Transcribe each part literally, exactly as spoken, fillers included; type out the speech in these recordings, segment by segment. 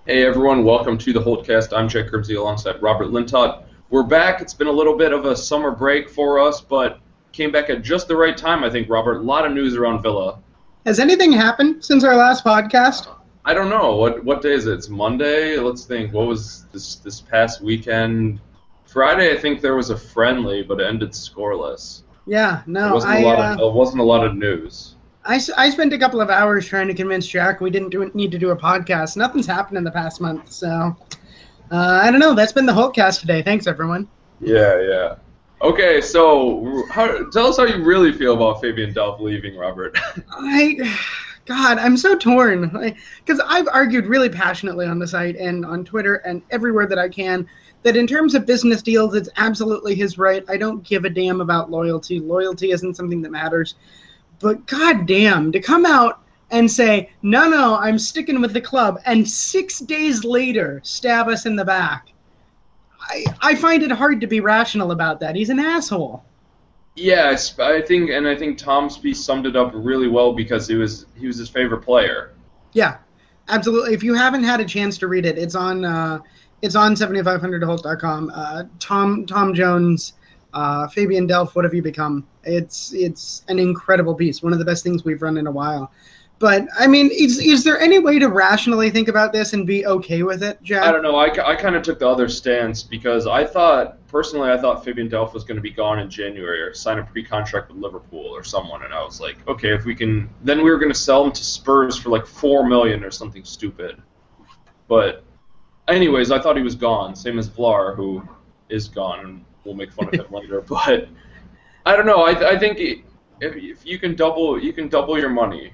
Hey everyone, welcome to the Holdcast. I'm Jack Grimsey alongside Robert Lintott. We're back. It's been a little bit of a summer break for us, but came back at just the right time, I think, Robert. A lot of news around Villa. Has anything happened since our last podcast? I don't know. What what day is it? It's Monday? Let's think. What was this this past weekend? Friday, I think there was a friendly, but it ended scoreless. Yeah, no, It wasn't, I, a, lot uh, of, it wasn't a lot of news. I, I spent a couple of hours trying to convince Jack we didn't do, need to do a podcast. Nothing's happened in the past month, so uh, I don't know. That's been the Holdcast today. Thanks, everyone. Yeah, yeah. Okay, so how, tell us how you really feel about Fabian Delph leaving, Robert. I, God, I'm so torn. Because I've argued really passionately on the site and on Twitter and everywhere that I can that in terms of business deals, it's absolutely his right. I don't give a damn about loyalty. Loyalty isn't something that matters. But goddamn, to come out and say, no, no, I'm sticking with the club, and six days later stab us in the back. I, I find it hard to be rational about that. He's an asshole. Yeah, I think, and I think Tom Spieth summed it up really well because he was he was his favorite player. Yeah, absolutely. If you haven't had a chance to read it, it's on uh, it's on seventy-five hundred holt dot com. Uh, Tom Tom Jones, uh, Fabian Delph, what have you become? It's it's an incredible piece, one of the best things we've run in a while. But, I mean, is, is there any way to rationally think about this and be okay with it, Jack? I don't know. I, I kind of took the other stance because I thought, personally, I thought Fabian Delph was going to be gone in January or sign a pre-contract with Liverpool or someone. And I was like, okay, if we can... Then we were going to sell him to Spurs for like four million dollars or something stupid. But anyways, I thought he was gone, same as Vlar, who is gone, and we'll make fun of him later. But I don't know. I, I think if, if you can double, you can double your money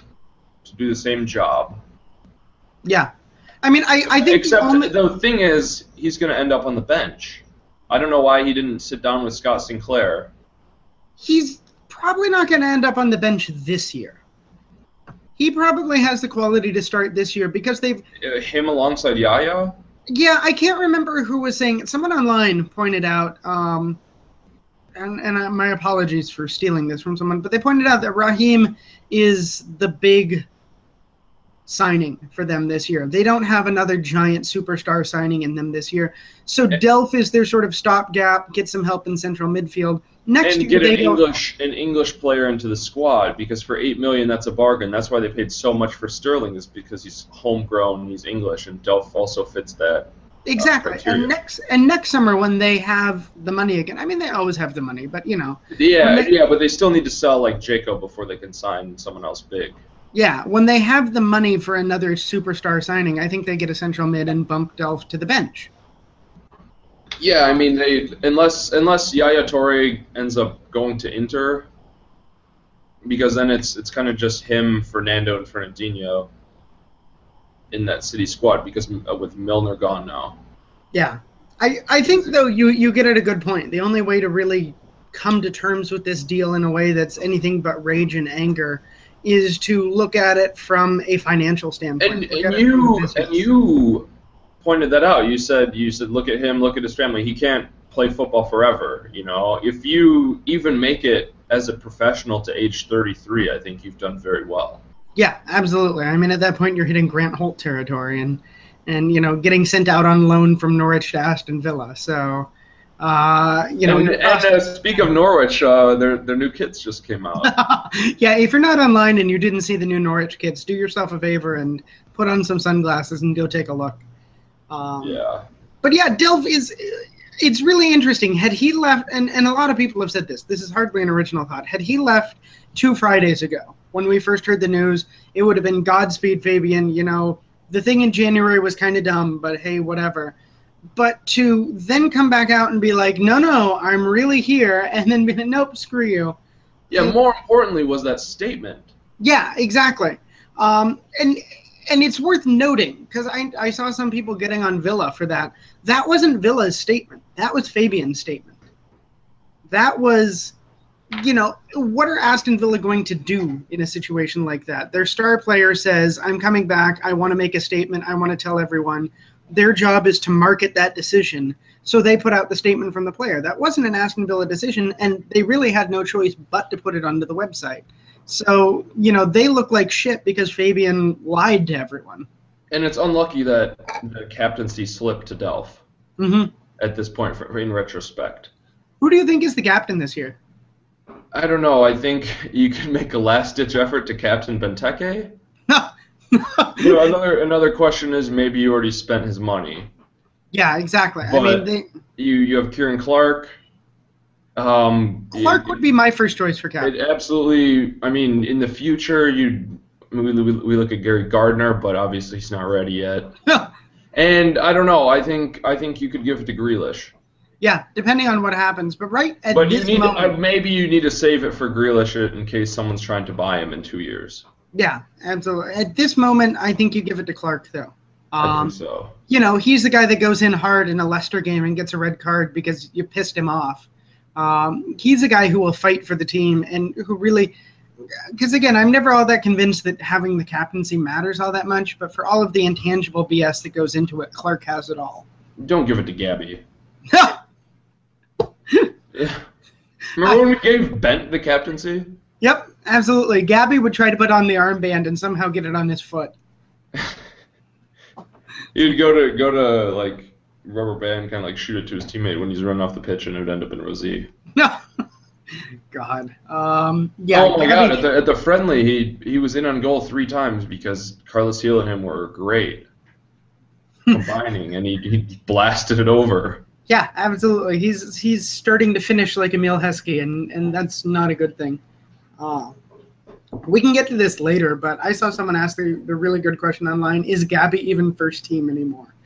to do the same job. Yeah. I mean, I, I think... Except the, only... the thing is, he's going to end up on the bench. I don't know why he didn't sit down with Scott Sinclair. He's probably not going to end up on the bench this year. He probably has the quality to start this year because they've... Uh, him alongside Yaya? Yeah, I can't remember who was saying... Someone online pointed out... Um, and, and uh, my apologies for stealing this from someone, but they pointed out that Raheem is the big signing for them this year. They don't have another giant superstar signing in them this year. So Delph is their sort of stopgap, get some help in central midfield. Next and year, get they an don't... English an English player into the squad because for eight million dollars that's a bargain. That's why they paid so much for Sterling, is because he's homegrown and he's English, and Delph also fits that. Exactly. Uh, and next and next summer when they have the money again, I mean they always have the money, but you know. Yeah, they, yeah, but they still need to sell like Jacob before they can sign someone else big. Yeah, when they have the money for another superstar signing, I think they get a central mid and bump Delph to the bench. Yeah, I mean they unless unless Yaya Toure ends up going to Inter, because then it's it's kind of just him, Fernando, and Fernandinho in that City squad because uh, with Milner gone now. Yeah, I I think though you you get at a good point. The only way to really come to terms with this deal in a way that's anything but rage and anger is to look at it from a financial standpoint. And, and you and you pointed that out. You said you said look at him, look at his family. He can't play football forever. You know, if you even make it as a professional to age thirty-three, I think you've done very well. Yeah, absolutely. I mean, at that point, you're hitting Grant Holt territory, and and you know, getting sent out on loan from Norwich to Aston Villa. So. Uh, you know, and, and uh, speak of Norwich, uh, their their new kits just came out. Yeah, if you're not online and you didn't see the new Norwich kits, do yourself a favor and put on some sunglasses and go take a look. Um, yeah. But yeah, Delph is, it's really interesting. Had he left, and, and a lot of people have said this, this is hardly an original thought. Had he left two Fridays ago, when we first heard the news, it would have been Godspeed, Fabian. You know, the thing in January was kind of dumb, but hey, whatever. But to then come back out and be like, no, no, I'm really here, and then be like, nope, screw you. Yeah, more importantly was that statement. Yeah, exactly. Um, and and it's worth noting, because I, I saw some people getting on Villa for that. That wasn't Villa's statement. That was Fabian's statement. That was, you know, what are Aston Villa going to do in a situation like that? Their star player says, I'm coming back, I want to make a statement, I want to tell everyone. Their job is to market that decision, so they put out the statement from the player. That wasn't an Aston Villa decision, and they really had no choice but to put it onto the website. So, you know, they look like shit because Fabian lied to everyone. And it's unlucky that the captaincy slip to Delph Mm-hmm. at this point, for, in retrospect. Who do you think is the captain this year? I don't know. I think you can make a last-ditch effort to captain Benteke. No. You know, another another question is maybe you already spent his money. Yeah, exactly. But I mean, they, you you have Kieran Clark. Um, Clark it, would be my first choice for captain. It absolutely. I mean, in the future, you we, we, we look at Gary Gardner, but obviously he's not ready yet. And I don't know. I think I think you could give it to Grealish. Yeah, depending on what happens. But right at But you this need moment, uh, maybe you need to save it for Grealish in case someone's trying to buy him in two years. yeah, absolutely. At this moment, I think you give it to Clark, though. I Um, think so. You know, he's the guy that goes in hard in a Leicester game and gets a red card because you pissed him off. Um, he's a guy who will fight for the team and who really, because again, I'm never all that convinced that having the captaincy matters all that much, but for all of the intangible B S that goes into it, Clark has it all. Don't give it to Gabby. Yeah. Remember when we gave Bent the captaincy? Yep, absolutely. Gabby would try to put on the armband and somehow get it on his foot. He'd go to go to like rubber band, kind of like shoot it to his teammate when he's running off the pitch, and it would end up in Rosie. No. God. Um, yeah. Oh my Gabby, God! At the, at the friendly, he he was in on goal three times because Carlos Heel and him were great combining, and he he blasted it over. Yeah, absolutely. He's he's starting to finish like Emil Heskey, and, and that's not a good thing. Uh, we can get to this later, but I saw someone ask the, the really good question online, is Gabby even first team anymore?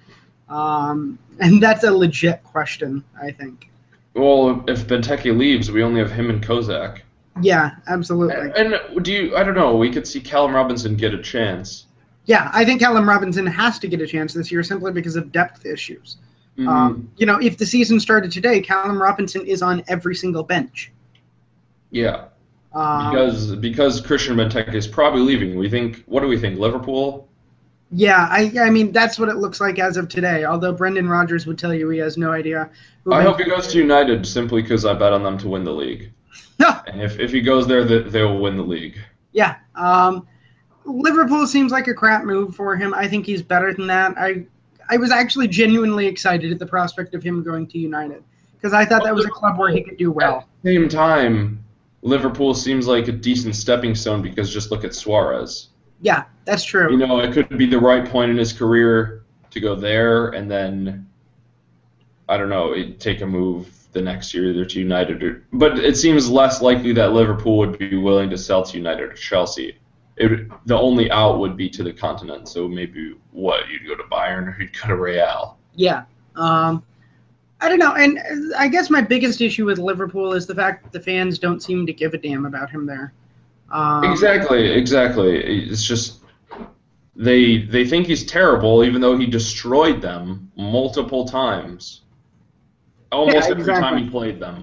Um, and that's a legit question, I think. Well, if Benteke leaves, we only have him and Kozak. Yeah, absolutely. And, and do you? I don't know. We could see Callum Robinson get a chance. Yeah, I think Callum Robinson has to get a chance this year simply because of depth issues. Mm-hmm. Um, you know, if the season started today, Callum Robinson is on every single bench. Yeah. Um, Because because Christian Benteke is probably leaving. We think. What do we think? Liverpool. Yeah, I I mean that's what it looks like as of today. Although Brendan Rodgers would tell you he has no idea. Who I Ben- hope he goes to United simply because I bet on them to win the league. No. And if if he goes there, they, they'll win the league. Yeah. Um, Liverpool seems like a crap move for him. I think he's better than that. I I was actually genuinely excited at the prospect of him going to United because I thought that was a club where he could do well. At the same time, Liverpool seems like a decent stepping stone because just look at Suarez. Yeah, that's true. You know, it could be the right point in his career to go there, and then I don't know, he'd take a move the next year either to United or. But it seems less likely that Liverpool would be willing to sell to United or Chelsea. It, the only out would be to the continent. So maybe what you'd go to Bayern or you'd go to Real. Yeah. Um, I don't know. And I guess my biggest issue with Liverpool is the fact that the fans don't seem to give a damn about him there. Um, Exactly, exactly. It's just they they think he's terrible, even though he destroyed them multiple times, almost Yeah, every exactly. time he played them.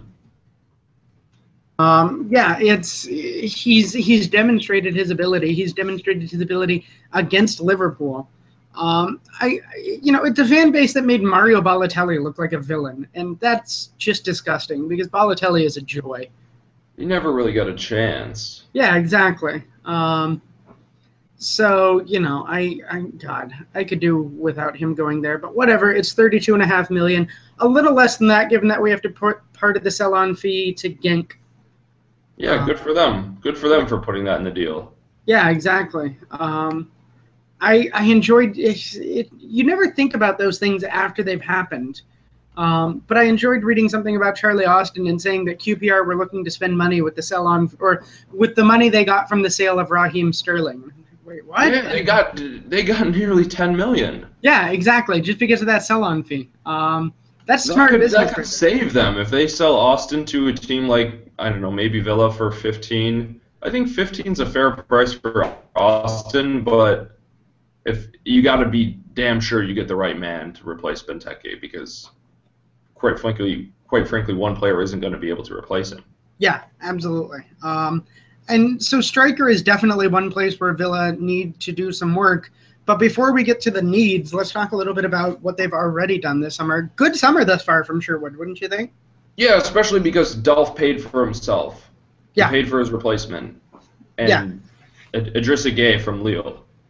Um, yeah, it's he's he's demonstrated his ability. He's demonstrated his ability against Liverpool. Um, I you know it's a fan base that made Mario Balotelli look like a villain, and that's just disgusting because Balotelli is a joy. He never really got a chance. Yeah, exactly. Um, so you know, I, I God, I could do without him going there, but whatever. It's thirty-two and a half million, a little less than that, given that we have to put part of the sell-on fee to Genk. Yeah, good for them. Good for them for putting that in the deal. Yeah, exactly. Um, I I enjoyed it, it. You never think about those things after they've happened, um, but I enjoyed reading something about Charlie Austin and saying that Q P R were looking to spend money with the sell on or with the money they got from the sale of Raheem Sterling. Wait, what? Yeah, they got they got nearly ten million. Yeah, exactly. Just because of that sell-on fee. Um, that's That smart could, business. that could save them if they sell Austin to a team like I don't know, maybe Villa for fifteen. I think fifteen's a fair price for Austin, but if you got to be damn sure you get the right man to replace Benteke because, quite frankly, quite frankly, one player isn't going to be able to replace him. Yeah, absolutely. Um, and so striker is definitely one place where Villa need to do some work. But before we get to the needs, let's talk a little bit about what they've already done this summer. Good summer thus far from Sherwood, wouldn't you think? Yeah, especially because Delph paid for himself. Yeah. He paid for his replacement. And Yeah. Id- Idrissa Gueye from Lille.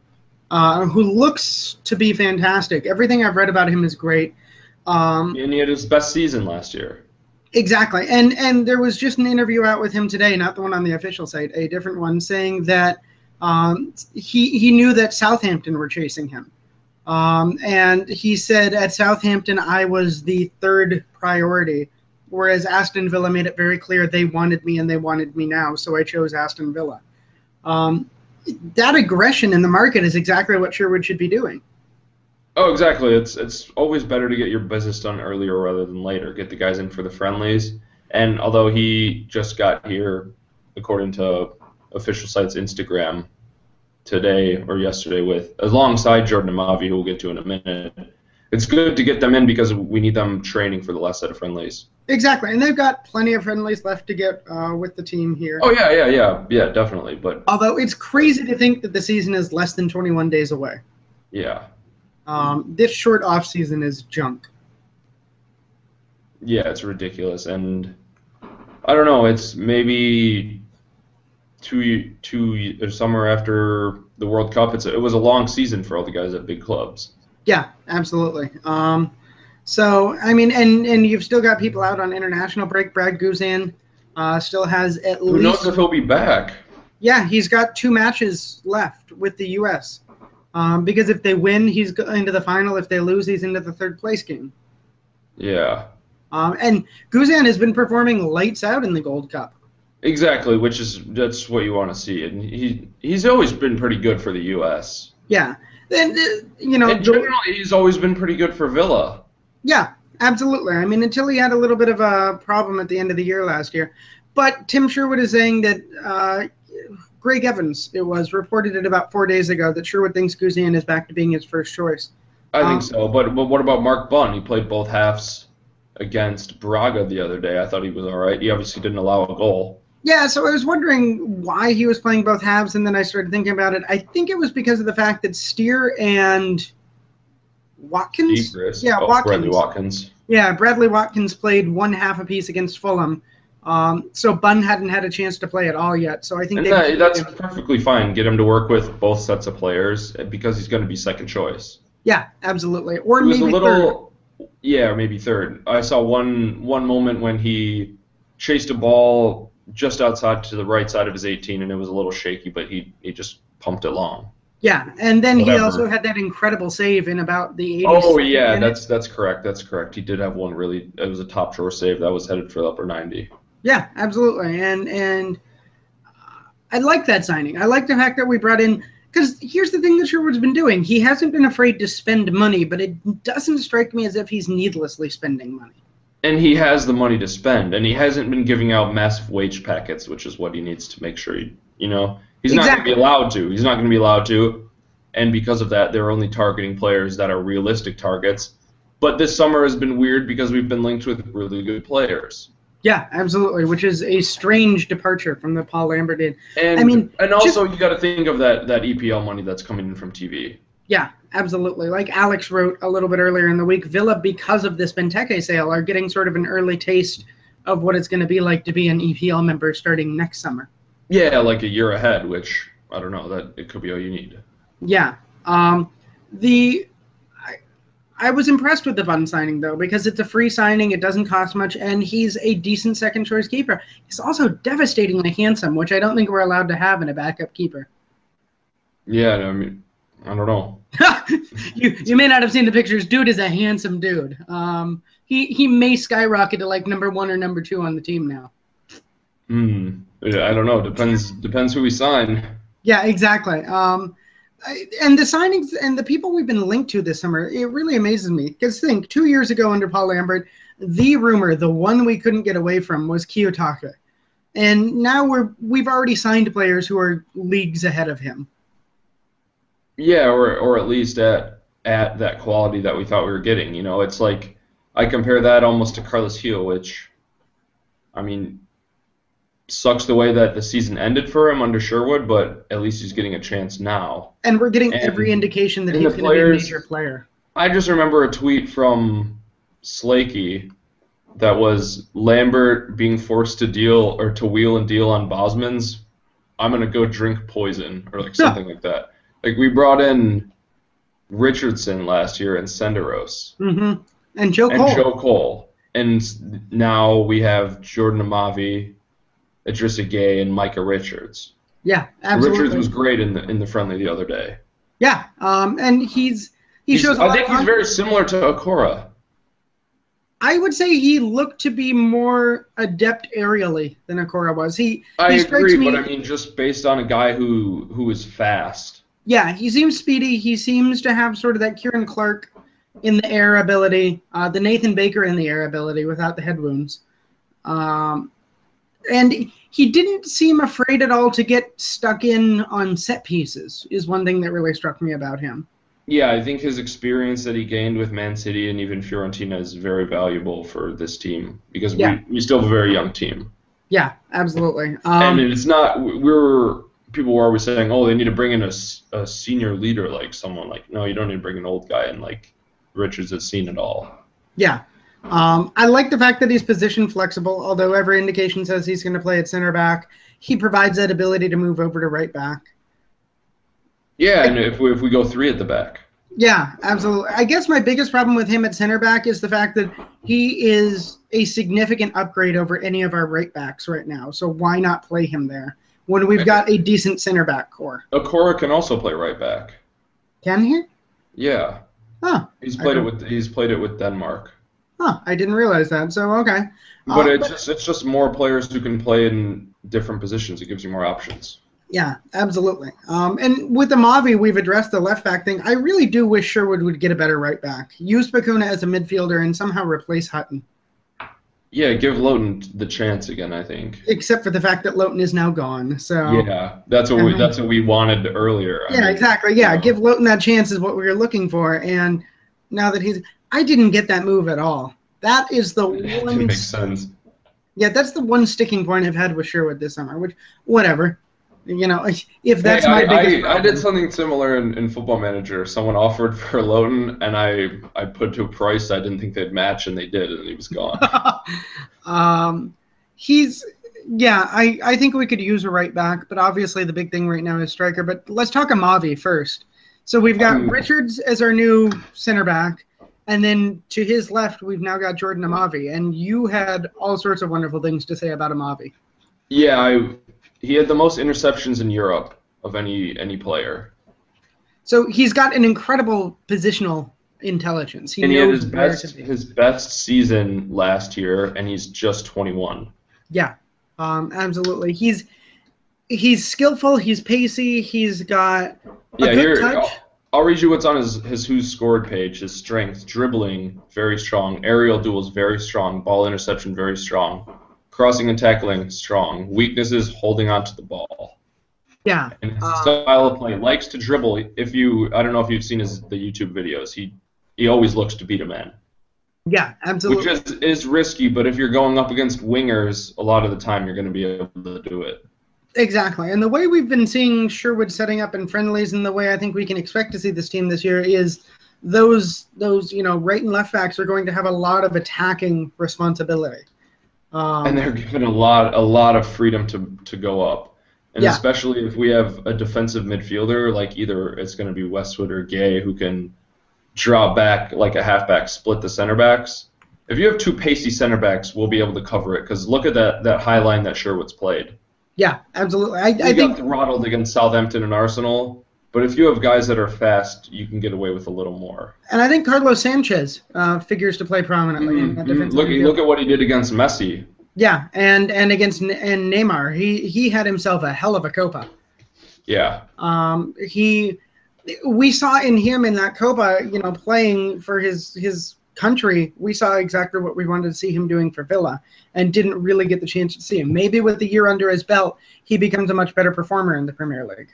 uh, who looks to be fantastic. Everything I've read about him is great. Um, and he had his best season last year. Exactly, and and there was just an interview out with him today, not the one on the official site, a different one, saying that um, he he knew that Southampton were chasing him, um, and he said at Southampton I was the third priority, whereas Aston Villa made it very clear they wanted me and they wanted me now, so I chose Aston Villa. Um, that aggression in the market is exactly what Sherwood should be doing. Oh, exactly. It's it's always better to get your business done earlier rather than later. Get the guys in for the friendlies. And although he just got here, according to official site's Instagram, today or yesterday with alongside Jordan Amavi, who we'll get to in a minute, it's good to get them in because we need them training for the last set of friendlies. Exactly, and they've got plenty of friendlies left to get uh, with the team here. Oh yeah, yeah, yeah, yeah, definitely. But although it's crazy to think that the season is less than twenty-one days away. Yeah. Um, this short off season is junk. Yeah, it's ridiculous, and I don't know. It's maybe two two or somewhere after the World Cup. It's a, it was a long season for all the guys at big clubs. Yeah, absolutely. Um, so I mean, and and you've still got people out on international break. Brad Guzan uh, still has at Who least. Who knows if he'll be back? Yeah, he's got two matches left with the U S Um, because if they win, he's into the final. If they lose, he's into the third place game. Yeah. Um, and Guzan has been performing lights out in the Gold Cup. Exactly, which is that's what you want to see, and he he's always been pretty good for the U S. Yeah, and uh, you know, and generally he's always been pretty good for Villa. Yeah, absolutely. I mean, until he had a little bit of a problem at the end of the year last year. But Tim Sherwood is saying that. Uh, Greg Evans, it was reported it about four days ago that Sherwood thinks Guzan is back to being his first choice. I um, think so, but but what about Mark Bunn? He played both halves against Braga the other day. I thought he was all right. He obviously didn't allow a goal. Yeah, so I was wondering why he was playing both halves, and then I started thinking about it. I think it was because of the fact that Steer and Watkins, Deepris. yeah, oh, Watkins, Bradley Watkins, yeah, Bradley Watkins played one half apiece against Fulham. Um, so Bunn hadn't had a chance to play at all yet. So I think and that, that's perfectly fine. Get him to work with both sets of players because he's going to be second choice. Yeah, absolutely. Or it was maybe a little, third. Yeah, or maybe third. I saw one one moment when he chased a ball just outside to the right side of his eighteen, and it was a little shaky, but he he just pumped it long. Yeah, and then Whatever. He also had that incredible save in about the eighties. Oh yeah, minute. that's that's correct. That's correct. He did have one really. It was a top drawer save that was headed for the upper ninety. Yeah, absolutely, and and I like that signing. I like the fact that we brought in, because here's the thing that Sherwood's been doing. He hasn't been afraid to spend money, but it doesn't strike me as if he's needlessly spending money. And he has the money to spend, and he hasn't been giving out massive wage packets, which is what he needs to make sure he, you know, he's Exactly. not going to be allowed to. He's not going to be allowed to, and because of that, they're only targeting players that are realistic targets. But this summer has been weird because we've been linked with really good players. Yeah, absolutely, which is a strange departure from the Paul Lambert did. And I mean, and also just, you got to think of that that E P L money that's coming in from T V. Yeah, absolutely. Like Alex wrote a little bit earlier in the week, Villa, because of this Benteke sale, are getting sort of an early taste of what it's going to be like to be an E P L member starting next summer. Yeah, like a year ahead, which I don't know, that it could be all you need. Yeah. Um, the I, I was impressed with the Bunn signing, though, because it's a free signing, it doesn't cost much, and he's a decent second-choice keeper. He's also devastatingly handsome, which I don't think we're allowed to have in a backup keeper. Yeah, I mean, I don't know. you you may not have seen the pictures. Dude is a handsome dude. Um, he, he may skyrocket to like number one or number two on the team now. Hmm. Yeah, I don't know. Depends depends who we sign. Yeah, exactly. Um, I, and the signings and the people we've been linked to this summer, it really amazes me. Because think, two years ago under Paul Lambert, the rumor, the one we couldn't get away from, was Kiyotaka. And now we're we've already signed players who are leagues ahead of him. Yeah, or or at least at at that quality that we thought we were getting. You know, it's like I compare that almost to Carlos Gil, which, I mean, sucks the way that the season ended for him under Sherwood, but at least he's getting a chance now. And we're getting and, every indication that he's going to be a major player. I just remember a tweet from Slakey that was Lambert being forced to deal or to wheel and deal on Bosmans. I'm going to go drink poison or like something like that. Like we brought in Richardson last year and Senderos. Mm-hmm. And Joe and Cole. Joe Cole. And now we have Jordan Amavi, Idrissa Gueye, and Micah Richards. Yeah, absolutely. Richards was great in the in the friendly the other day. Yeah, um, and he's he He's, shows. A I lot think of he's very similar to Okora. I would say he looked to be more adept aerially than Okora was. He. I he agree, me, but I mean, just based on a guy who who is fast. Yeah, he seems speedy. He seems to have sort of that Kieran Clark in the air ability, uh, the Nathan Baker in the air ability without the head wounds. Um, and he didn't seem afraid at all to get stuck in on set pieces, is one thing that really struck me about him. Yeah, I think his experience that he gained with Man City and even Fiorentina is very valuable for this team because yeah. we, we still have a very young team. Yeah, absolutely. Um, and it's not, we we're, people were always saying, oh, they need to bring in a, a senior leader like someone. Like, no, you don't need to bring an old guy in like Richards has seen it all. Yeah. Um, I like the fact that he's position flexible, although every indication says he's going to play at center back. He provides that ability to move over to right back. Yeah, and if we, if we go three at the back. Yeah, absolutely. I guess my biggest problem with him at center back is the fact that he is a significant upgrade over any of our right backs right now. So why not play him there when we've got a decent center back core? Okora can also play right back. Can he? Yeah. Huh. He's played it with he's played it with Denmark. Huh, I didn't realize that. So okay. But uh, it's but, just it's just more players who can play in different positions. It gives you more options. Yeah, absolutely. Um, and with Amavi, we've addressed the left back thing. I really do wish Sherwood would get a better right back. Use Bakuna as a midfielder and somehow replace Hutton. Yeah, give Loughton the chance again, I think. Except for the fact that Loughton is now gone. So yeah, that's what we uh, that's what we wanted earlier. Yeah, I mean, exactly. Yeah, you know. give Loughton that chance is what we were looking for. And now that he's, I didn't get that move at all. That is the It one. makes sense. Yeah, that's the one sticking point I've had with Sherwood this summer. Which, whatever. You know, if that's hey, my I, biggest I, I did something similar in, in Football Manager. Someone offered for Loughton, and I I put to a price I didn't think they'd match, and they did, and he was gone. um, he's yeah. I, I think we could use a right back, but obviously the big thing right now is striker. But let's talk Amavi first. So we've got Um, Richards as our new center back, and then to his left we've now got Jordan Amavi. And you had all sorts of wonderful things to say about Amavi. Yeah, I. He had the most interceptions in Europe of any any player. So he's got an incredible positional intelligence. He and he had knows his where best to be. his best season last year, and he's just twenty-one. Yeah, um, absolutely. He's he's skillful. He's pacey. He's got a Yeah, good here touch. I'll, I'll read you what's on his his who's scored page. His strength, dribbling, very strong. Aerial duels, very strong. Ball interception, very strong. Crossing and tackling, strong. Weaknesses, holding on to the ball. Yeah. And his Uh, style of play, likes to dribble. If you, I don't know if you've seen his the YouTube videos. He he always looks to beat a man, Yeah, absolutely. which is is risky. But if you're going up against wingers, a lot of the time you're going to be able to do it. Exactly. And the way we've been seeing Sherwood setting up in friendlies, and the way I think we can expect to see this team this year is those those you know right and left backs are going to have a lot of attacking responsibility. Um, And they're given a lot, a lot of freedom to to go up, and Yeah. especially if we have a defensive midfielder, like either it's going to be Westwood or Gay, who can draw back like a halfback, split the center backs. If you have two pacey center backs, we'll be able to cover it. Because look at that that high line that Sherwood's played. yeah, absolutely. I, We I got think throttled against Southampton and Arsenal, but if you have guys that are fast, you can get away with a little more. And I think Carlos Sanchez uh, figures to play prominently in that Mhm. defensive Look, midfield. look at what he did against Messi. Yeah, and and against N- and Neymar, he he had himself a hell of a Copa. Yeah. Um, he we saw in him in that Copa, you know, playing for his his country. We saw exactly what we wanted to see him doing for Villa, and didn't really get the chance to see him. Maybe with the year under his belt, he becomes a much better performer in the Premier League.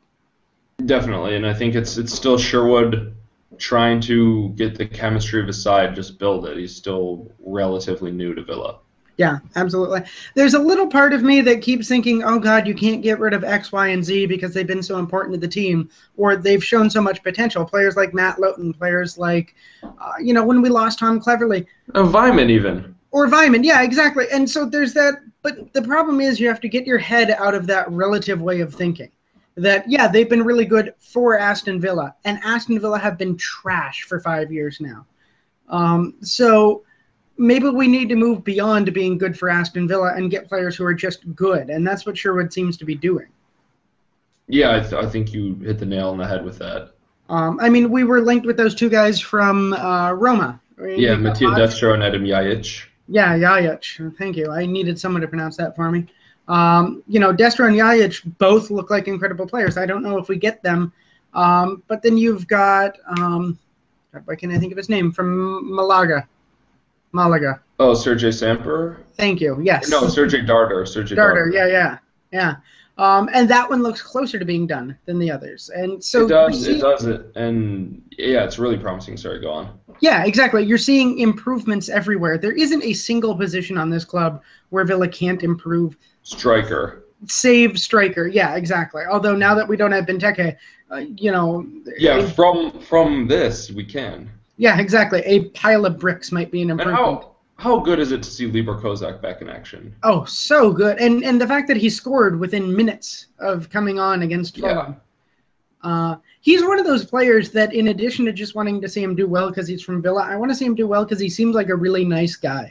Definitely, and I think it's it's still Sherwood trying to get the chemistry of his side, just build it. He's still relatively new to Villa. Yeah, absolutely. There's a little part of me that keeps thinking, oh, God, you can't get rid of X, Y, and Z because they've been so important to the team, or they've shown so much potential. Players like Matt Loughton, players like, uh, you know, when we lost Tom Cleverley. Uh, Vyman even. Or Vyman, yeah, exactly. And so there's that, but the problem is you have to get your head out of that relative way of thinking. that, yeah, they've been really good for Aston Villa, and Aston Villa have been trash for five years now. Um, so maybe we need to move beyond being good for Aston Villa and get players who are just good, and that's what Sherwood seems to be doing. Yeah, I, th- I think you hit the nail on the head with that. Um, I mean, we were linked with those two guys from uh, Roma. Yeah, Matija Destro and Adam Jajic. Yeah, Jajic. Thank you. I needed someone to pronounce that for me. Um, you know, Destro and Jajic both look like incredible players. I don't know if we get them. Um, but then you've got, um, why can't I think of his name, from Malaga. Malaga. Oh, Sergei Samper? Thank you, yes. No, Sergei Darder. Sergei Darder, Darder. yeah, yeah, yeah. Um, and that one looks closer to being done than the others. And so it does, see, it does it. And yeah, it's really promising. Sorry, go on. Yeah, exactly. You're seeing improvements everywhere. There isn't a single position on this club where Villa can't improve. Striker. Save striker. Yeah, exactly. Although now that we don't have Benteke, uh, you know. Yeah, a, from from this we can. Yeah, exactly. A pile of bricks might be an improvement. And how how good is it to see Libor Kozak back in action? Oh, so good. And and the fact that he scored within minutes of coming on against Fulham. Yeah. Uh, he's one of those players that, in addition to just wanting to see him do well because he's from Villa, I want to see him do well because he seems like a really nice guy.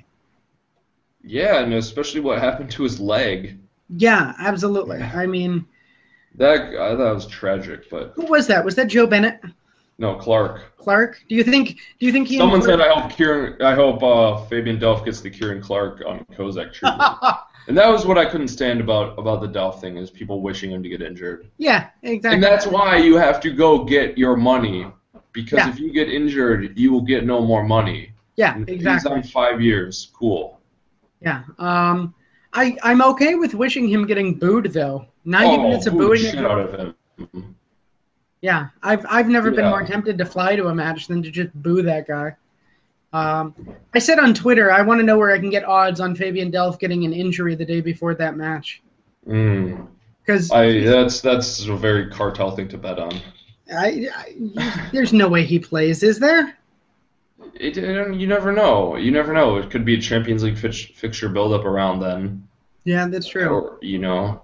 Yeah, and especially what happened to his leg. Yeah, absolutely. I mean, that I thought it was tragic. But who was that? Was that Joe Bennett? No, Clark. Clark? Do you think? Do you think he? Someone said, "I hope Kieran, I hope uh, Fabian Delph gets the Kieran Clark on Kozak treatment." And that was what I couldn't stand about about the Delph thing, is people wishing him to get injured. Yeah, exactly. And that's why you have to go get your money, because yeah. if you get injured, you will get no more money. Yeah, and exactly. He's on five years. Cool. Yeah. Um, I I'm okay with wishing him getting booed though. Ninety oh, minutes of boo booing. the shit out of him. Yeah, I've I've never yeah. been more tempted to fly to a match than to just boo that guy. Um, I said on Twitter, I want to know where I can get odds on Fabian Delph getting an injury the day before that match. Mm. Because I that's that's a very cartel thing to bet on. I, I there's no way he plays, is there? It, you never know. You never know. It could be a Champions League fix, fixture build-up around then. Yeah, that's true. Or, you know,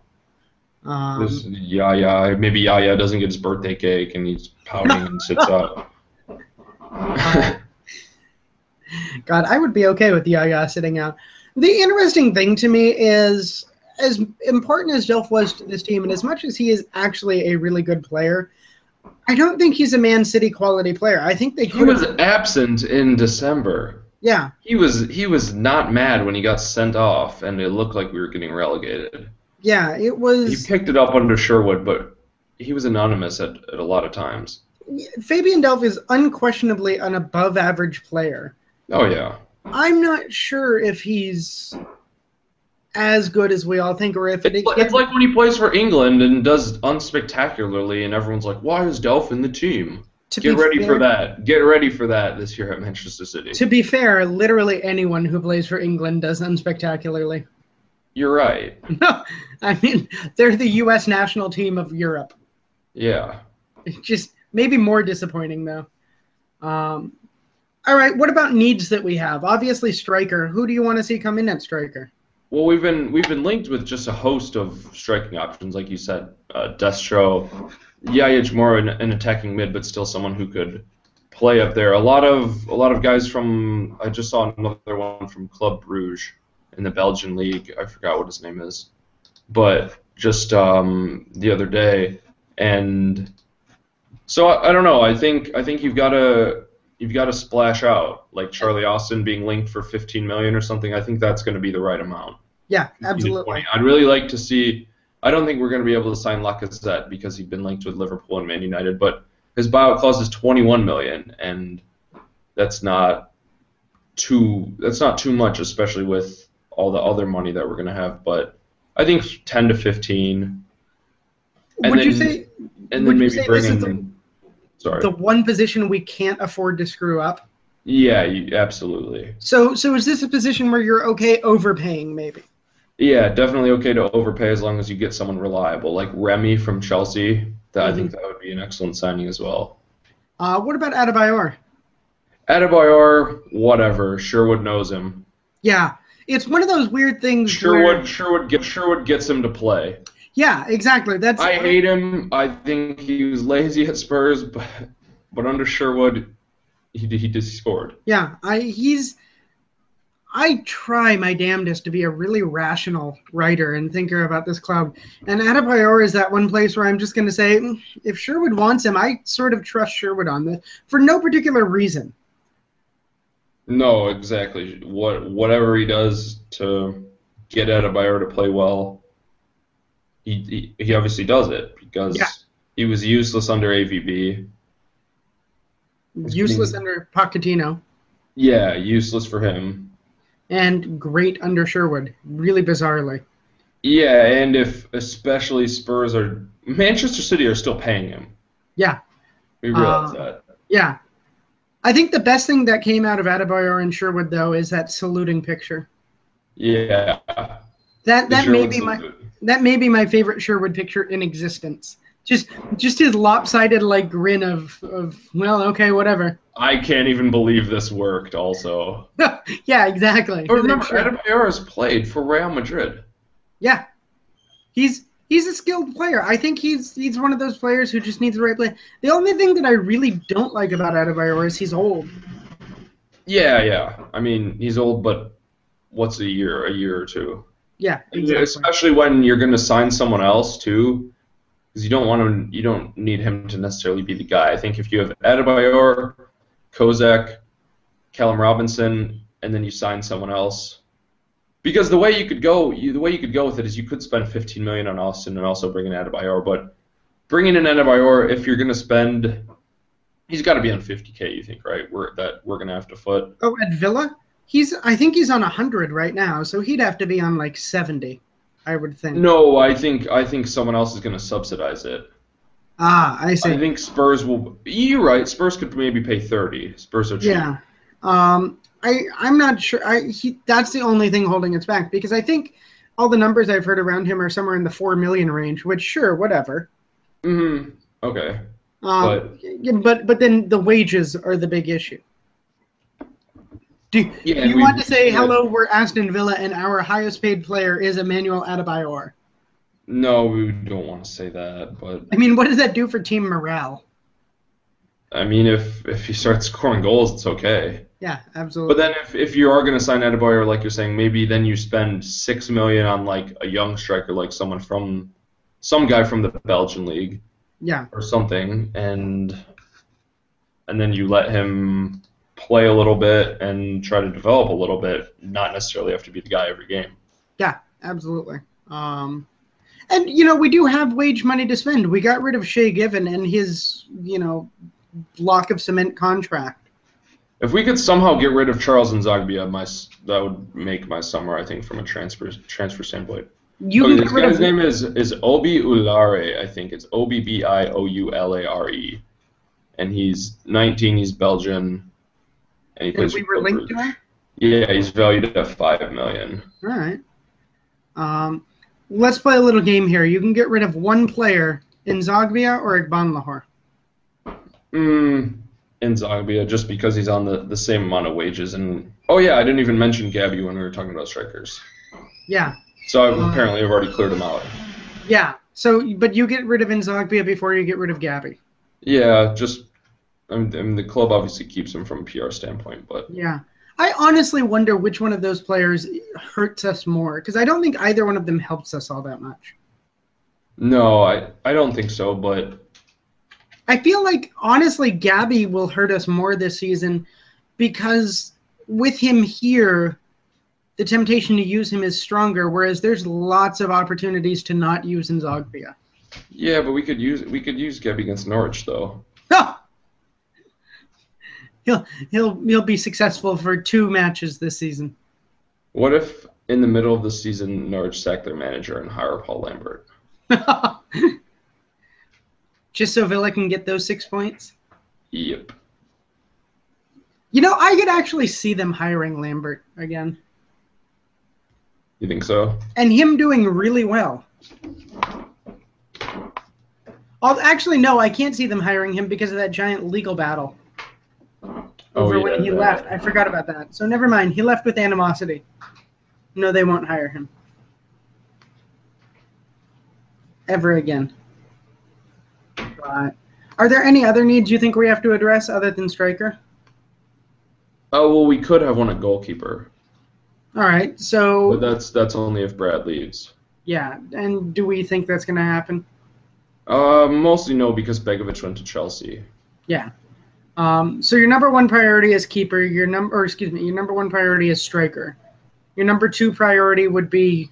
um, Yaya, maybe Yaya doesn't get his birthday cake and he's pouting and sits up. God, I would be okay with Yaya sitting out. The interesting thing to me is, as important as Delph was to this team, and as much as he is actually a really good player, I don't think he's a Man City quality player. I think they could. He was absent in December. Yeah. He was he was not mad when he got sent off, and it looked like we were getting relegated. Yeah, it was. He picked it up under Sherwood, but he was anonymous at, at a lot of times. Fabian Delph is unquestionably an above-average player. Oh, yeah. I'm not sure if he's as good as we all think, or if it, it's, it's like when he plays for England and does unspectacularly, and everyone's like, "Why is Delph in the team?" Get ready fair, for that. Get ready for that this year at Manchester City. To be fair, literally anyone who plays for England does unspectacularly. You're right. No, I mean they're the U S national team of Europe. Yeah. Just maybe more disappointing though. Um, all right, what about needs that we have? Obviously, striker. Who do you want to see come in at striker? Well, we've been we've been linked with just a host of striking options, like you said, uh, Destro, Jajic more an, an attacking mid, but still someone who could play up there. A lot of a lot of guys from I just saw another one from Club Bruges in the Belgian league. I forgot what his name is, but just um, the other day, and so I, I don't know. I think I think you've got to. You've got to splash out, like Charlie Austin being linked for fifteen million dollars or something. I think that's going to be the right amount. Yeah, absolutely. I'd really like to see. I don't think we're going to be able to sign Lacazette because he's been linked with Liverpool and Man United, but his buyout clause is twenty-one million dollars, and that's not too. That's not too much, especially with all the other money that we're going to have. But I think ten to fifteen. And would then, you say? And then maybe bring in. The, sorry. The one position we can't afford to screw up. Yeah, you, absolutely. So, so is this a position where you're okay overpaying, maybe? Yeah, definitely okay to overpay as long as you get someone reliable, like Remy from Chelsea. That mm-hmm. I think that would be an excellent signing as well. Uh, what about Adebayor? Adebayor, whatever. Sherwood knows him. Yeah, it's one of those weird things. Sherwood, where... Sherwood, get, Sherwood gets him to play. Yeah, exactly. That's I hate him. I think he was lazy at Spurs, but but under Sherwood, he he just scored. yeah. I he's I try my damnedest to be a really rational writer and thinker about this club. And Adebayor is that one place where I'm just going to say, "Mm, if Sherwood wants him, I sort of trust Sherwood on this for no particular reason. No, exactly. What whatever he does to get Adebayor to play well, he he, he obviously does it because Yeah. he was useless under A V B. Useless under Pochettino Yeah, useless for him. and great under Sherwood, really bizarrely. Yeah, and if especially Spurs are Manchester City are still paying him. Yeah. We realize Uh, that. Yeah. I think the best thing that came out of Adebayor and Sherwood, though, is that saluting picture. Yeah. That that The may Sherwood be my salute. that may be my favorite Sherwood picture in existence. Just just his lopsided like grin of of well, okay, whatever. I can't even believe this worked. Also, Yeah, exactly. but remember, Sure. Adebayor has played for Real Madrid. Yeah, he's he's a skilled player. I think he's he's one of those players who just needs the right play. The only thing that I really don't like about Adebayor is he's old. Yeah, yeah. I mean, he's old, but what's a year? A year or two. Yeah, And exactly. especially when you're going to sign someone else too, because you don't want to, you don't need him to necessarily be the guy. I think if you have Adebayor, Kozak, Callum Robinson, and then you sign someone else, because the way you could go, you, the way you could go with it is you could spend fifteen million on Austin and also bring in Adebayor, but bringing in Adebayor, if you're going to spend, he's got to be on fifty K. You think, right? We're that we're going to have to foot. Oh, at Villa, he's I think he's on a hundred right now, so he'd have to be on like seventy, I would think. No, I think I think someone else is going to subsidize it. Ah, I see. I think Spurs will. You're right. Spurs could maybe pay thirty. Spurs are cheap. Yeah. Um, I I'm not sure. I he, that's the only thing holding us back because I think all the numbers I've heard around him are somewhere in the four million range. Which sure, whatever. Mm-hmm. Okay. Um, But- yeah, but but then the wages are the big issue. Do, Yeah, do and you we- want to say yeah. hello? We're Aston Villa, and our highest paid player is Emmanuel Adebayor. No, we don't want to say that. But I mean, what does that do for team morale? I mean, if if he starts scoring goals, it's okay. Yeah, absolutely. But then if, if you are going to sign Adebayor, like you're saying, maybe then you spend six million on like a young striker, like someone from some guy from the Belgian league yeah, or something, and and then you let him play a little bit and try to develop a little bit, not necessarily have to be the guy every game. yeah, absolutely. Um, and you know, we do have wage money to spend. We got rid of Shea Given and his, you know, block of cement contract. If we could somehow get rid of Charles Nzagbia, my s- that would make my summer, I think, from a transfer transfer standpoint. You Okay, can this get rid guy's of name is is Obi Ulare, I think. It's O B B I O U L A R E. And he's nineteen, he's Belgian, and he and plays we for were Club linked to Brugge. him. Yeah, he's valued at five million. All right. Um, let's play a little game here. You can get rid of one player, Nzagbia or Igbanlahor. Mm, Nzagbia, just because he's on the, the same amount of wages. And oh yeah, I didn't even mention Gabby when we were talking about strikers. Yeah, So I've, Uh, apparently I've already cleared him out. yeah. So, but you get rid of Nzagbia before you get rid of Gabby. Yeah, just I mean, I mean the club obviously keeps him from a P R standpoint, but Yeah. I honestly wonder which one of those players hurts us more because I don't think either one of them helps us all that much. no, I I don't think so. But I feel like honestly Gabby will hurt us more this season because with him here, the temptation to use him is stronger, whereas there's lots of opportunities to not use Nzagbia. yeah, but we could use we could use Gabby against Norwich though. He'll he'll he'll be successful for two matches this season. What if in the middle of the season Norwich sack their manager and hire Paul Lambert? Just so Villa can get those six points. Yep. You know, I could actually see them hiring Lambert again. You think so? And him doing really well. I'll, actually, no, I can't see them hiring him because of that giant legal battle over Oh, yeah, when he that- left. I forgot about that. So never mind. He left with animosity. No, they won't hire him. ever again. But are there any other needs you think we have to address other than striker? Oh well, we could have one at goalkeeper. All right, so But that's that's only if Brad leaves. yeah, and do we think that's going to happen? Uh, mostly no, because Begovic went to Chelsea. Yeah. Um, so your number one priority is keeper. Your number, or excuse me, your number one priority is striker. Your number two priority would be.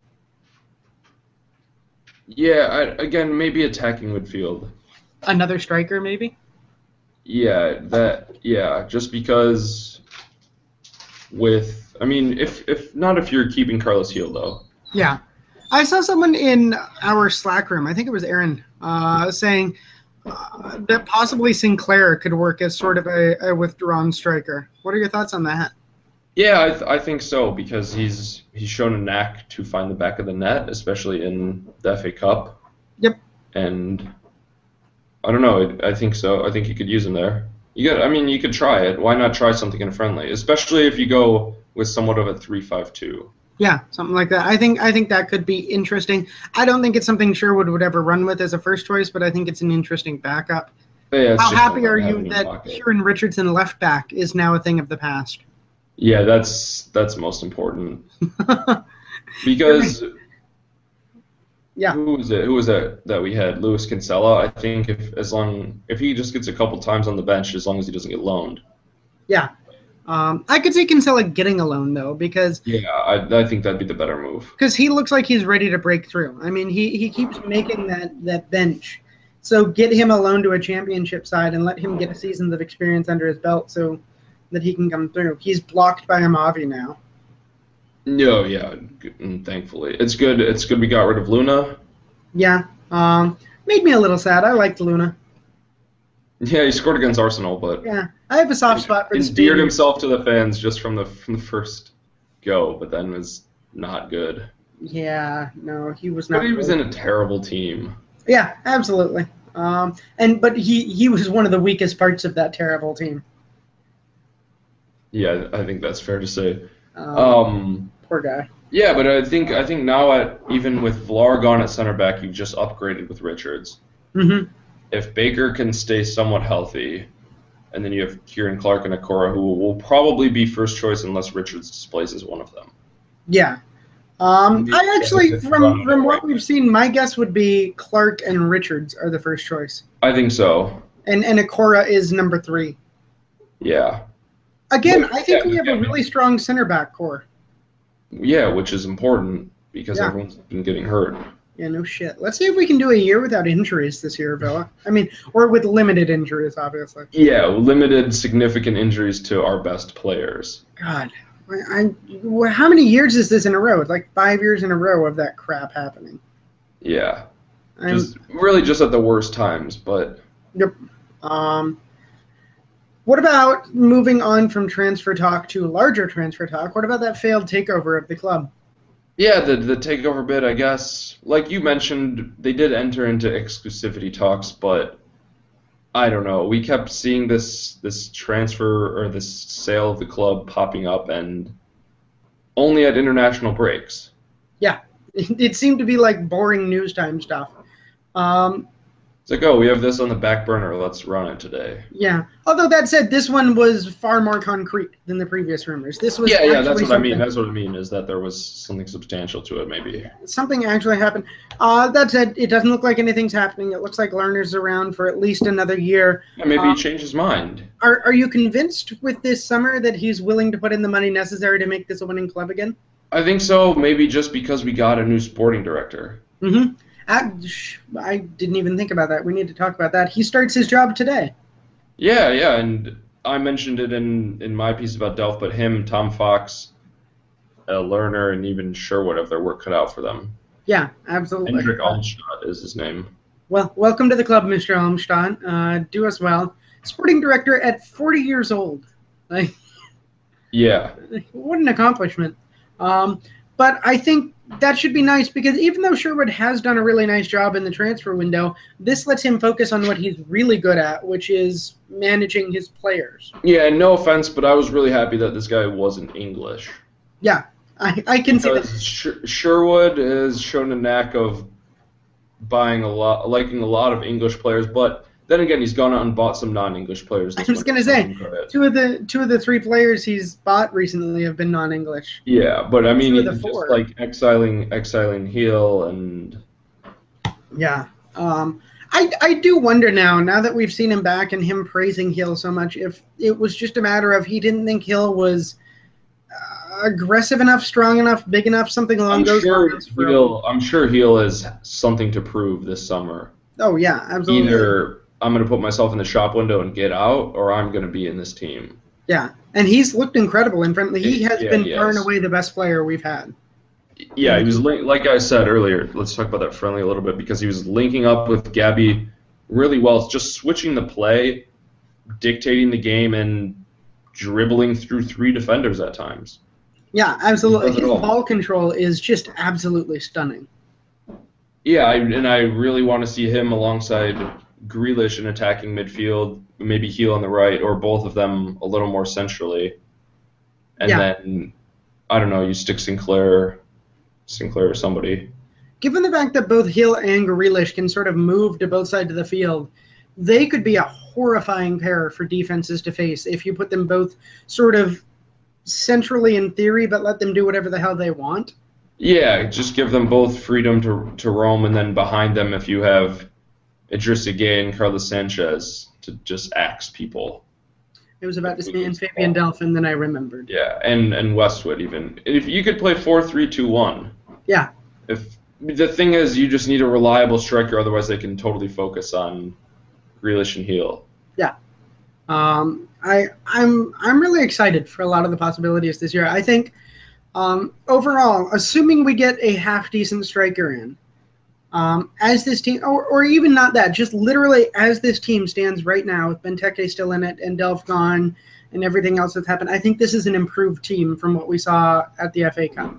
Yeah, I, again, maybe attacking midfield. Another striker, maybe. Yeah, that. Yeah, just because. With, I mean, if if not if you're keeping Carlos Heel though. Yeah, I saw someone in our Slack room. I think it was Aaron, uh, saying uh, that possibly Sinclair could work as sort of a, a withdrawn striker. What are your thoughts on that? Yeah, I, th- I think so because he's he's shown a knack to find the back of the net, especially in the F A Cup. Yep. And I don't know. I think so. I think you could use him there. You got. I mean, you could try it. Why not try something in a friendly, especially if you go with somewhat of a three five two. Yeah, something like that. I think I think that could be interesting. I don't think it's something Sherwood would ever run with as a first choice, but I think it's an interesting backup. Yeah, How happy are you that Kieran Richardson left back is now a thing of the past? Yeah, that's that's most important because. Yeah. Who was it? Who was it that we had? Luis Kinsella. I think if as long if he just gets a couple times on the bench, as long as he doesn't get loaned. Yeah. Um, I could see Kinsella getting a loan though, because yeah, I, I think that'd be the better move. Because he looks like he's ready to break through. I mean, he, he keeps making that, that bench. So get him a loan to a championship side and let him get a seasons of experience under his belt so that he can come through. He's blocked by Amavi now. No, yeah, and thankfully it's good. It's good we got rid of Luna. Yeah, um, made me a little sad. I liked Luna. Yeah, he scored against Arsenal, but yeah, I have a soft spot for the endeared himself to the fans just from the from the first go, but then was not good. Yeah, no, he was not. But he good. was in a terrible team. Yeah, absolutely. Um, and but he he was one of the weakest parts of that terrible team. Yeah, I think that's fair to say. Um, Um, poor guy. Yeah, but I think I think now at even with Vlar gone at center back, you've just upgraded with Richards. Mm-hmm. If Baker can stay somewhat healthy, and then you have Kieran Clark and Akora, who will probably be first choice unless Richards displaces one of them. Yeah. Um, Maybe I actually, if from run from what right. we've seen, my guess would be Clark and Richards are the first choice, I think so. and and Akora is number three. Yeah. Again, Well, I think yeah, we have yeah. a really strong center back core. Yeah, which is important because Yeah. everyone's been getting hurt. Yeah, no shit. Let's see if we can do a year without injuries this year, Villa. I mean, or with limited injuries, obviously. Yeah, limited significant injuries to our best players. God, I, I, how many years is this in a row? It's like five years in a row of that crap happening. Yeah. I'm, Just really just at the worst times, but Yep. Um, what about moving on from transfer talk to larger transfer talk? What about that failed takeover of the club? yeah, the the takeover bid, I guess, like you mentioned, they did enter into exclusivity talks, but I don't know. We kept seeing this this transfer or this sale of the club popping up, and only at international breaks. Yeah, it, it seemed to be like boring news time stuff. Um, It's like, oh, we have this on the back burner. Let's run it today. yeah. Although that said, this one was far more concrete than the previous rumors. This was Yeah, yeah, that's actually what I mean. something- That's what I mean is that there was something substantial to it, maybe. Something actually happened. Uh, that said, it doesn't look like anything's happening. It looks like Lerner's around for at least another year. Yeah, maybe Um, he changed his mind. Are Are you convinced with this summer that he's willing to put in the money necessary to make this a winning club again? I think so. Maybe just because we got a new sporting director. Mm-hmm. I, I didn't even think about that. We need to talk about that. He starts his job today. Yeah, yeah, and I mentioned it in, in my piece about Delph, but him, Tom Fox, uh, Lerner, and even Sherwood have their work cut out for them. Yeah, absolutely. Hendrik Almstadt is his name. Well, welcome to the club, Mister Almstadt. Uh, do us well. Sporting director at forty years old. Like, Yeah. what an accomplishment. Um, but I think that should be nice because even though Sherwood has done a really nice job in the transfer window, this lets him focus on what he's really good at, which is managing his players. Yeah, and no offense, but I was really happy that this guy wasn't English. Yeah, I, I can see that. Because Sher- Sherwood has shown a knack of buying a lot, liking a lot of English players, but then again, he's gone out and bought some non-English players. I was going to say, two of the two of the three players he's bought recently have been non-English. Yeah, but I mean, Two of the he's just four. like exiling, exiling Heel and Yeah. Um, I, I do wonder now, now that we've seen him back and him praising Hill so much, if it was just a matter of he didn't think Hill was uh, aggressive enough, strong enough, big enough, something along I'm those sure lines. for- Heel, I'm sure Heel has something to prove this summer. Oh, yeah, absolutely. Either I'm going to put myself in the shop window and get out, or I'm going to be in this team. Yeah, and he's looked incredible in friendly. He has Yeah, been he far and has. away the best player we've had. Yeah, he was link- like I said earlier. Let's talk about that friendly a little bit because he was linking up with Gabby really well. It's just switching the play, dictating the game, and dribbling through three defenders at times. Yeah, absolutely. He does it His all. ball control is just absolutely stunning. Yeah, I, and I really want to see him alongside Grealish in attacking midfield, maybe Heel on the right, or both of them a little more centrally. And Yeah. then, I don't know, you stick Sinclair, Sinclair or somebody. Given the fact that both Hill and Grealish can sort of move to both sides of the field, they could be a horrifying pair for defenses to face if you put them both sort of centrally in theory, but let them do whatever the hell they want. Yeah, just give them both freedom to to roam, and then behind them, if you have Idrissa Gueye and Carlos Sanchez to just axe people. It was about to say and Fabian Delph, and then I remembered. Yeah, and, and Westwood even. If you could play four three two one. Yeah. If the thing is, you just need a reliable striker, otherwise they can totally focus on Grealish and Heel. Yeah. Um, I, I'm I'm really excited for a lot of the possibilities this year. I think um, overall, assuming we get a half decent striker in, um, as this team, or, or even not that, just literally as this team stands right now with Benteke still in it and Delph gone and everything else that's happened, I think this is an improved team from what we saw at the F A Cup.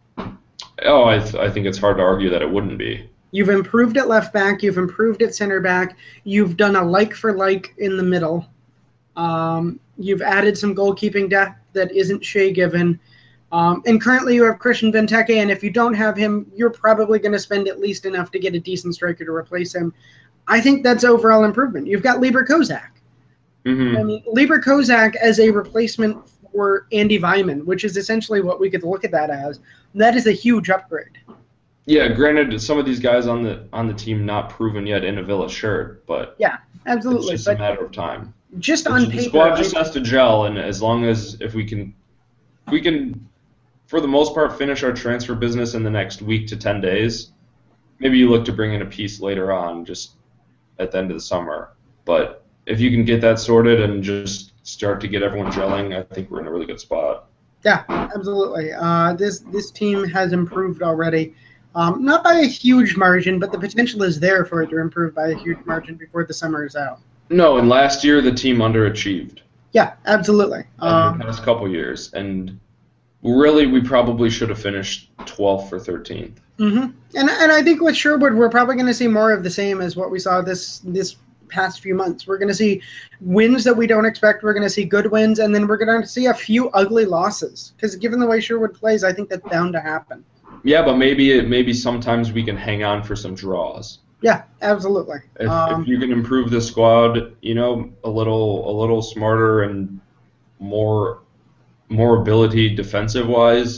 Oh, I, th- I think it's hard to argue that it wouldn't be. You've improved at left back. You've improved at center back. You've done a like for like in the middle. Um, you've added some goalkeeping depth that isn't Shea Given. Um, and currently you have Christian Benteke, and if you don't have him, you're probably going to spend at least enough to get a decent striker to replace him. I think that's overall improvement. You've got Lieber Kozak. Mm-hmm. I mean, Lieber Kozak as a replacement for Andy Vyman, which is essentially what we could look at that as. That is a huge upgrade. Yeah, granted, some of these guys on the on the team not proven yet in a Villa shirt, but Yeah, absolutely. it's just But a matter of time. just It's on just- the paper, squad just I- has to gel, and as long as if we can, if we can, for the most part, finish our transfer business in the next week to ten days. Maybe you look to bring in a piece later on, just at the end of the summer. But if you can get that sorted and just start to get everyone gelling, I think we're in a really good spot. Yeah, absolutely. Uh, this this team has improved already, um, not by a huge margin, but the potential is there for it to improve by a huge margin before the summer is out. No, and last year the team underachieved. Yeah, absolutely. in Um, the past couple years, and really we probably should have finished twelfth or thirteenth. mhm. And and I think with Sherwood, we're probably going to see more of the same as what we saw this this past few months. We're going to see wins that we don't expect. We're going to see good wins, and then we're going to see a few ugly losses. Because given the way Sherwood plays, I think that's bound to happen. Yeah, but maybe it, maybe sometimes we can hang on for some draws. Yeah, absolutely. If, Um, if you can improve the squad, you know, a little a little smarter and more more ability defensive wise,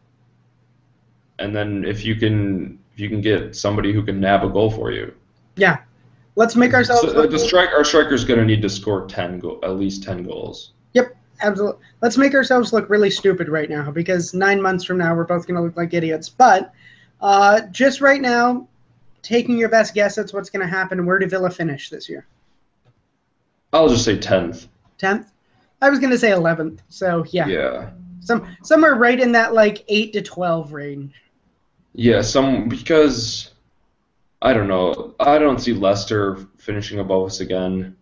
and then if you can if you can get somebody who can nab a goal for you. yeah. Let's make ourselves So, uh, look the strike our striker's going to need to score ten go- at least ten goals. Yep, absolutely. Let's make ourselves look really stupid right now because nine months from now we're both going to look like idiots. But uh, just right now, taking your best guess at what's going to happen, where do Villa finish this year? I'll just say tenth. tenth? I was going to say eleventh. So, yeah. Yeah. Some somewhere right in that like eight to twelve range. Yeah, some because I don't know. I don't see Leicester finishing above us again.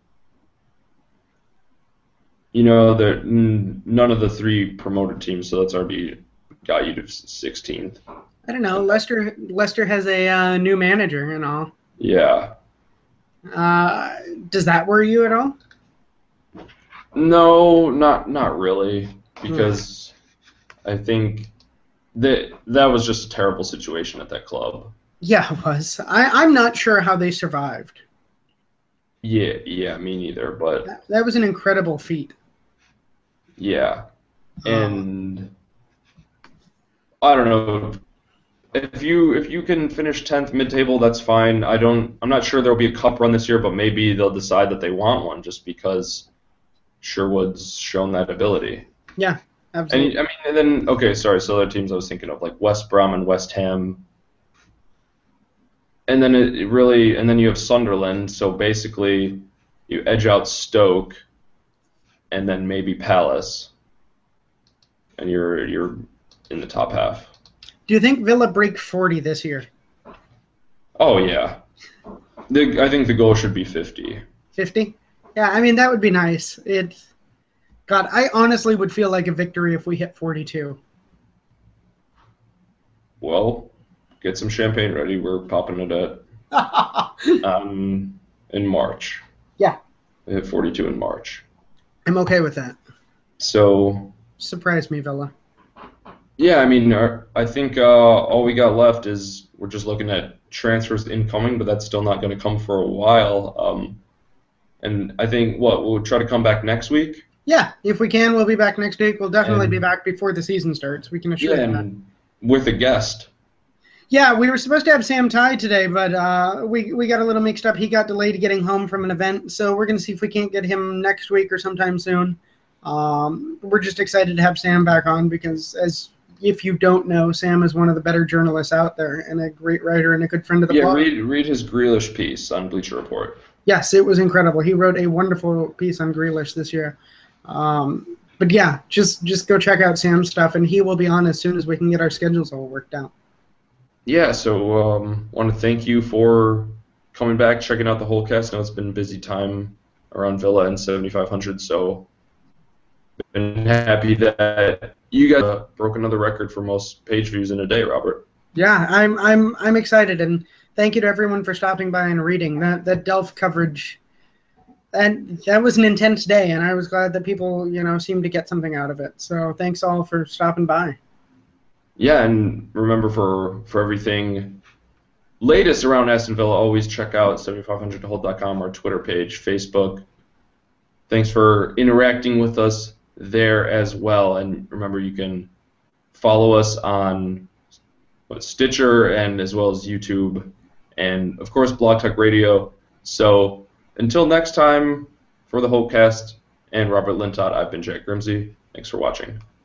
You know, they're- n- none of the three promoted teams, so that's already got you to sixteenth. I don't know. Leicester Leicester has a uh, new manager and all. Yeah. Uh, does that worry you at all? No, not not really, because I think that that was just a terrible situation at that club. Yeah, it was. I, I'm not sure how they survived. Yeah, yeah, me neither. But That, that was an incredible feat. yeah, Uh, and I don't know. If you if you can finish tenth mid-table, that's fine. I don't. I'm not sure there'll be a cup run this year, but maybe they'll decide that they want one just because Sherwood's shown that ability. yeah, And absolutely. I mean, and then okay, sorry. So other teams I was thinking of like West Brom and West Ham, and then it, it really, and then you have Sunderland. So basically, you edge out Stoke, and then maybe Palace, and you're you're in the top half. Do you think Villa break forty this year? Oh yeah, the, I think the goal should be fifty. fifty? Yeah, I mean, that would be nice. It, God, I honestly would feel like a victory if we hit forty-two. Well, get some champagne ready. We're popping it at um in March. Yeah, We hit forty-two in March. I'm okay with that. So Surprise me, Villa. yeah, I mean, our, I think uh, all we got left is we're just looking at transfers incoming, but that's still not going to come for a while. Um, and I think what we'll try to come back next week. Yeah, if we can, we'll be back next week. We'll definitely And- be back before the season starts. We can assure Yeah, you that. and with a guest. Yeah, we were supposed to have Sam Ty today, but uh, we we got a little mixed up. He got delayed getting home from an event, so we're gonna see if we can't get him next week or sometime soon. Um, we're just excited to have Sam back on because, as if you don't know, Sam is one of the better journalists out there and a great writer and a good friend of the Yeah, blog. read read his Grealish piece on Bleacher Report. Yes, it was incredible. He wrote a wonderful piece on Grealish this year. Um, but yeah, just just go check out Sam's stuff, and he will be on as soon as we can get our schedules all worked out. Yeah, so um, want to thank you for coming back, checking out the whole cast. I know it's been a busy time around Villa and seventy-five hundred, so been happy that you guys broke another record for most page views in a day, Robert. Yeah, I'm I'm I'm excited, and thank you to everyone for stopping by and reading that that Delph coverage. And that was an intense day, and I was glad that people, you know, seemed to get something out of it. So thanks all for stopping by. Yeah, and remember for for everything latest around Aston Villa, always check out seventy-five hundred to hold dot com, our Twitter page, Facebook. Thanks for interacting with us there as well. And remember, you can follow us on what, Stitcher and as well as YouTube and, of course, Blog Talk Radio. So until next time, for the Holtecast and Robert Lintott, I've been Jack Grimsey. Thanks for watching.